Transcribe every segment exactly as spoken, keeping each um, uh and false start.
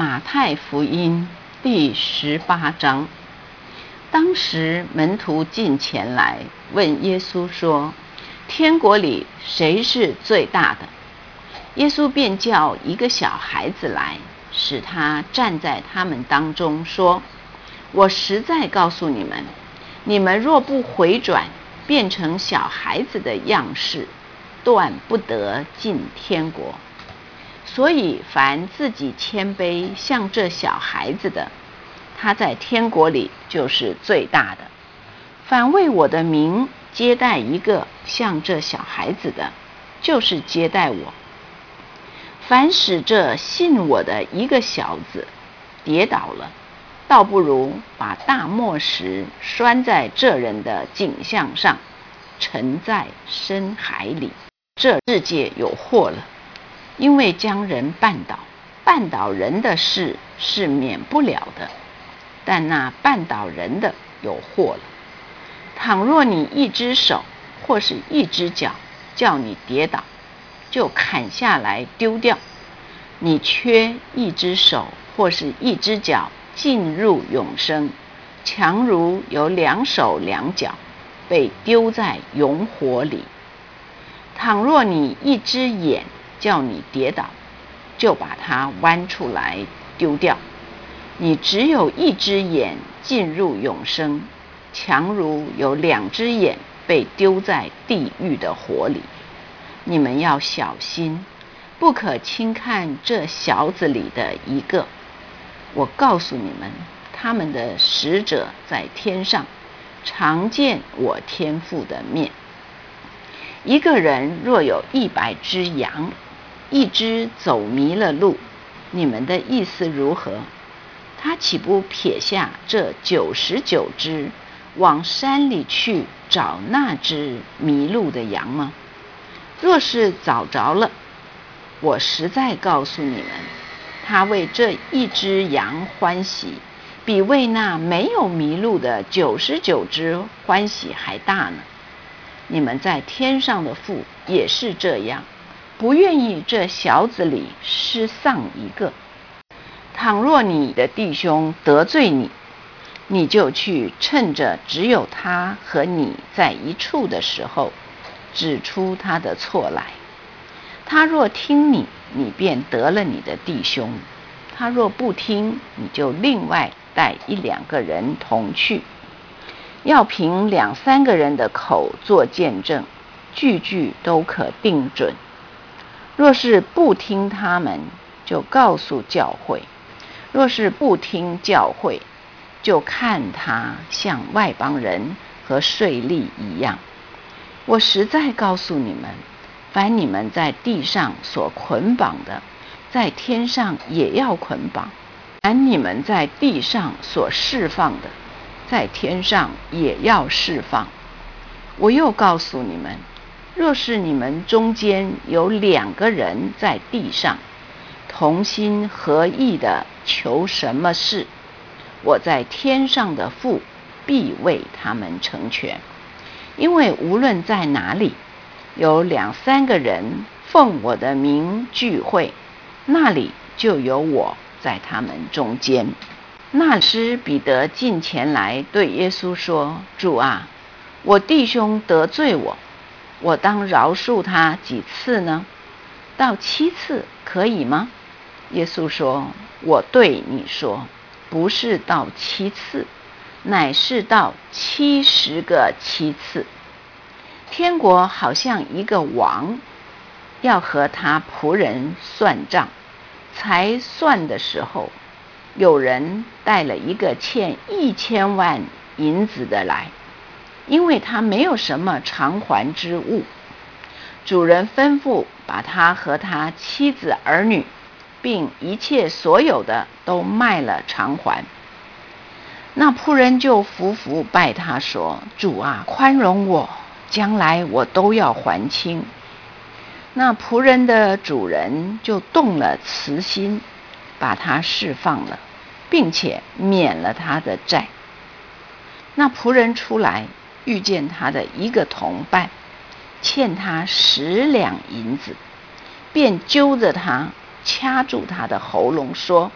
马太福音第十八章。当时门徒进前来问耶稣说：天国里谁是最大的？耶稣便叫一个小孩子来，使他站在他们当中，说：我实在告诉你们，你们若不回转，变成小孩子的样式，断不得进天国。所以凡自己谦卑像这小孩子的，他在天国里就是最大的。凡为我的名接待一个像这小孩子的，就是接待我。凡使这信我的一个小子跌倒了，倒不如把大磨石拴在这人的颈项上，沉在深海里。这世界有祸了，因为将人绊倒，绊倒人的事是免不了的，但那绊倒人的有祸了。倘若你一只手或是一只脚叫你跌倒，就砍下来丢掉；你缺一只手或是一只脚进入永生，强如有两手两脚被丢在永火里。倘若你一只眼叫你跌倒，就把它剜出来丢掉；你只有一只眼进入永生，强如有两只眼被丢在地狱的火里。你们要小心，不可轻看这小子里的一个。我告诉你们，他们的使者在天上常见我天父的面。一个人若有一百只羊，一只走迷了路，你们的意思如何？他岂不撇下这九十九只，往山里去找那只迷路的羊吗？若是找着了，我实在告诉你们，他为这一只羊欢喜，比为那没有迷路的九十九只欢喜还大呢。你们在天上的父也是这样，不愿意这小子里失丧一个。倘若你的弟兄得罪你，你就去趁着只有他和你在一处的时候，指出他的错来。他若听你，你便得了你的弟兄；他若不听，你就另外带一两个人同去，要凭两三个人的口做见证，句句都可定准。若是不听他们，就告诉教会；若是不听教会，就看他像外邦人和税吏一样。我实在告诉你们，凡你们在地上所捆绑的，在天上也要捆绑；凡你们在地上所释放的，在天上也要释放。我又告诉你们，若是你们中间有两个人在地上同心合意的求什么事，我在天上的父必为他们成全。因为无论在哪里有两三个人奉我的名聚会，那里就有我在他们中间。那时彼得近前来对耶稣说：主啊，我弟兄得罪我，我当饶恕他几次呢？到七次可以吗？耶稣说：我对你说，不是到七次，乃是到七十个七次。天国好像一个王，要和他仆人算账，才算的时候，有人带了一个欠一千万银子的来，因为他没有什么偿还之物。主人吩咐把他和他妻子儿女，并一切所有的都卖了偿还。那仆人就伏伏拜他说：主啊，宽容我，将来我都要还清。那仆人的主人就动了慈心，把他释放了，并且免了他的债。那仆人出来，遇见他的一个同伴欠他十两银子，便揪着他，掐住他的喉咙说：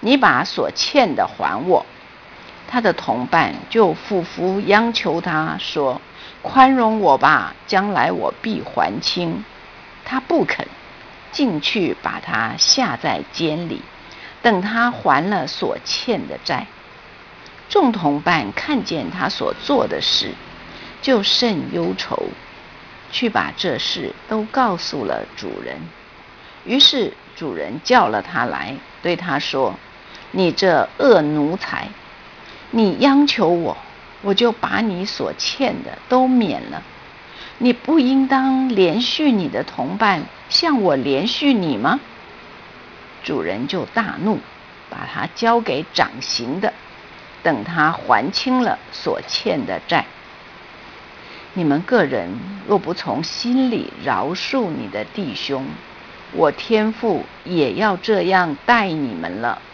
你把所欠的还我。”他的同伴就俯伏央求他说：“宽容我吧，将来我必还清。”他不肯，进去把他下在监里，等他还了所欠的债。众同伴看见他所做的事，就甚忧愁，去把这事都告诉了主人。于是主人叫了他来，对他说：“你这恶奴才，你央求我，我就把你所欠的都免了。你不应当连续你的同伴，像我连续你吗？”主人就大怒，把他交给掌刑的，等他还清了所欠的债。你们个人若不从心里饶恕你的弟兄，我天父也要这样待你们了。